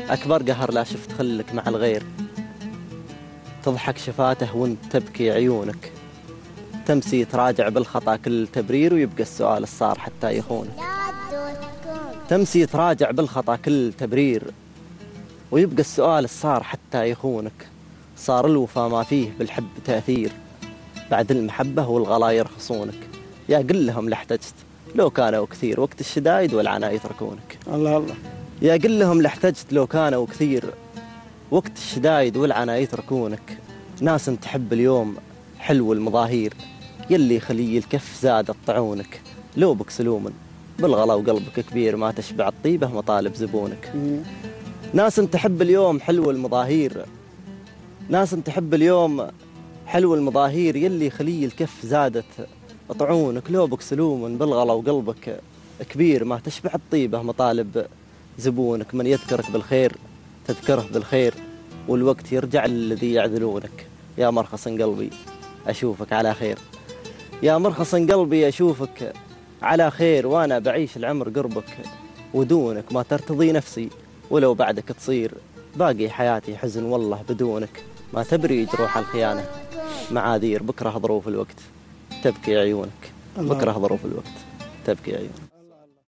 أكبر قهر لا شفت خلك مع الغير، تضحك شفاته وانت تبكي عيونك، تمسي تراجع بالخطأ كل تبرير ويبقى السؤال الصار حتى يخونك. تمسي تراجع بالخطأ كل تبرير ويبقى السؤال الصار حتى يخونك. صار الوفا ما فيه بالحب تأثير، بعد المحبة والغلا يرخصونك. يا قل لهم لاحتجت لو كانوا كثير، وقت الشدايد والعناء يتركونك. الله الله. يا قل لهم لاحتجت لو كانوا كثير، وقت الشدايد والعناء يتركونك. ناس تحب اليوم حلو المظاهير، يلي خلي الكف زاد الطعونك. لو بك سلوما بالغلا وقلبك كبير، ما تشبع الطيبة مطالب زبونك. ناس تحب اليوم حلو المظاهير، ناس تحب اليوم حلو المظاهير، يلي خلي الكف زادت طعونك. لو بك سلوما بالغلا وقلبك كبير، ما تشبع الطيبة مطالب زبونك. من يذكرك بالخير تذكره بالخير، والوقت يرجع للذي يعذلونك. يا مرخص قلبي أشوفك على خير، يا مرخص قلبي أشوفك على خير، وأنا بعيش العمر قربك ودونك. ما ترتضي نفسي ولو بعدك تصير، باقي حياتي حزن والله بدونك. ما تبري جروح الخيانة معاذير، بكره ظروف الوقت تبكي عيونك. بكره ظروف الوقت تبكي عيونك.